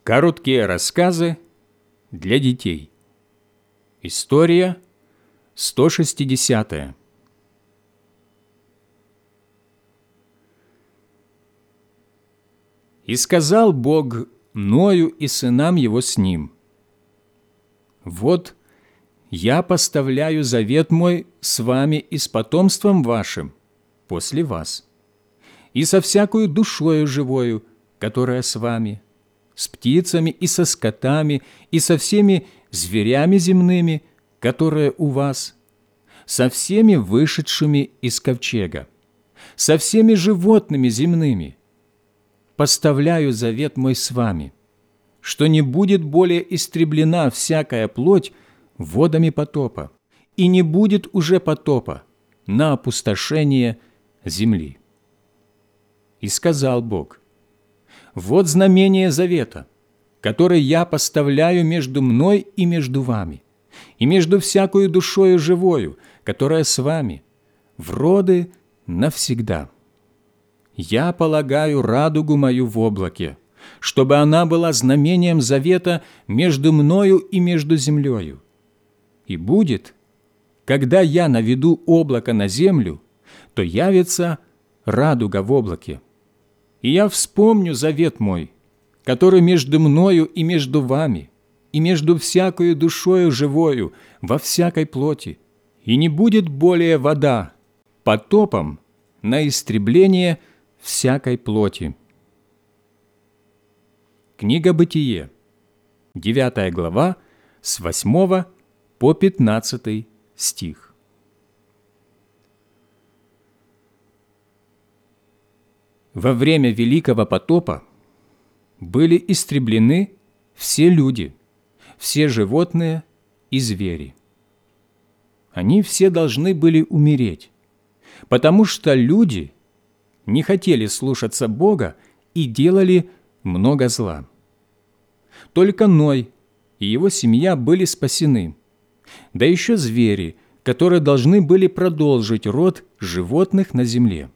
Короткие рассказы для детей. История 160. «И сказал Бог Ною и сынам его с ним: вот я поставляю завет мой с вами и с потомством вашим после вас, и со всякою душою живою, которая с вами, с птицами и со скотами, и со всеми зверями земными, которые у вас, со всеми вышедшими из ковчега, со всеми животными земными. Поставляю завет мой с вами, что не будет более истреблена всякая плоть водами потопа, и не будет уже потопа на опустошение земли. И сказал Бог: вот знамение завета, который я поставляю между мной и между вами, и между всякою душою живою, которая с вами, в роды навсегда. Я полагаю радугу мою в облаке, чтобы она была знамением завета между мною и между землею. И будет, когда я наведу облако на землю, то явится радуга в облаке. И я вспомню завет мой, который между мною и между вами, и между всякою душою живою во всякой плоти, и не будет более вода потопом на истребление всякой плоти». Книга Бытие, 9 глава, с 8 по 15 стих. Во время Великого потопа были истреблены все люди, все животные и звери. Они все должны были умереть, потому что люди не хотели слушаться Бога и делали много зла. Только Ной и его семья были спасены, да еще звери, которые должны были продолжить род животных на земле.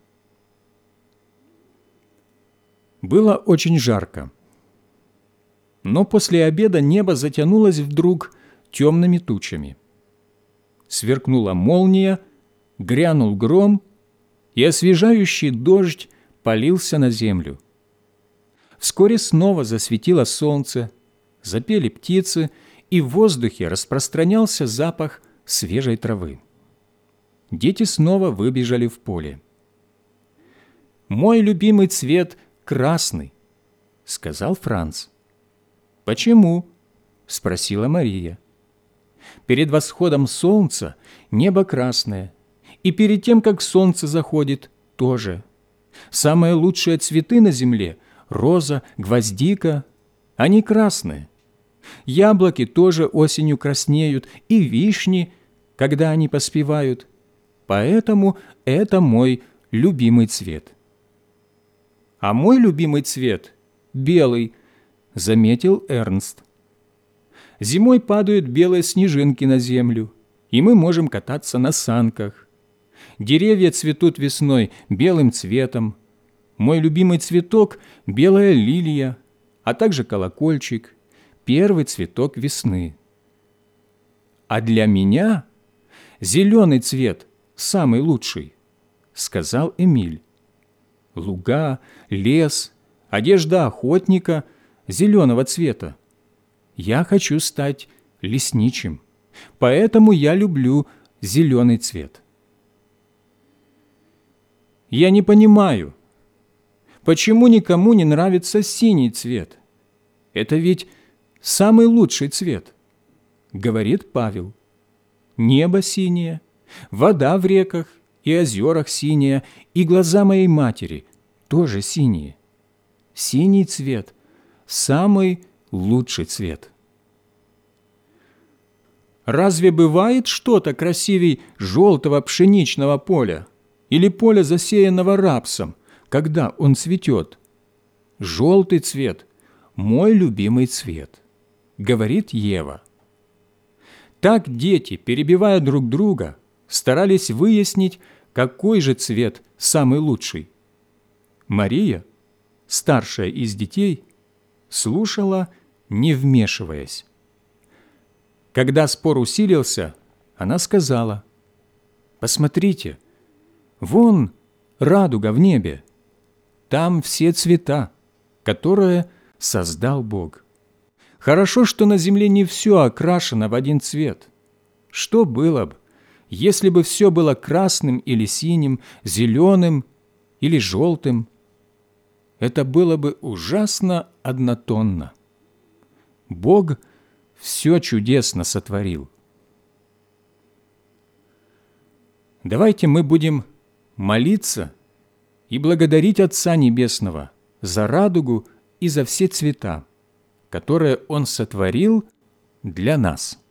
Было очень жарко, но после обеда небо затянулось вдруг темными тучами. Сверкнула молния, грянул гром, и освежающий дождь полился на землю. Вскоре снова засветило солнце, запели птицы, и в воздухе распространялся запах свежей травы. Дети снова выбежали в поле. «Мой любимый цвет — красный», — сказал Франц. «Почему?» — спросила Мария. «Перед восходом солнца небо красное, и перед тем, как солнце заходит, тоже. Самые лучшие цветы на земле — роза, гвоздика — они красные. Яблоки тоже осенью краснеют, и вишни, когда они поспевают. Поэтому это мой любимый цвет». «А мой любимый цвет — белый», — заметил Эрнст. «Зимой падают белые снежинки на землю, и мы можем кататься на санках. Деревья цветут весной белым цветом. Мой любимый цветок — белая лилия, а также колокольчик, первый цветок весны. А для меня зеленый цвет самый лучший», — сказал Эмиль. «Луга, лес, одежда охотника зеленого цвета. Я хочу стать лесничим, поэтому я люблю зеленый цвет». «Я не понимаю, почему никому не нравится синий цвет? Это ведь самый лучший цвет», — говорит Павел. «Небо синее, вода в реках и озерах синяя, и глаза моей матери тоже синие. Синий цвет – самый лучший цвет». «Разве бывает что-то красивей желтого пшеничного поля или поля, засеянного рапсом, когда он цветет? Желтый цвет – мой любимый цвет», – говорит Ева. Так дети, перебивая друг друга, старались выяснить, какой же цвет самый лучший. Мария, старшая из детей, слушала не вмешиваясь. Когда спор усилился, она сказала: «Посмотрите, вон радуга в небе, там все цвета, которые создал Бог. Хорошо, что на земле не все окрашено в один цвет. Что было бы, если бы все было красным или синим, зеленым или желтым? Это было бы ужасно однотонно. Бог все чудесно сотворил». Давайте мы будем молиться и благодарить Отца Небесного за радугу и за все цвета, которые Он сотворил для нас.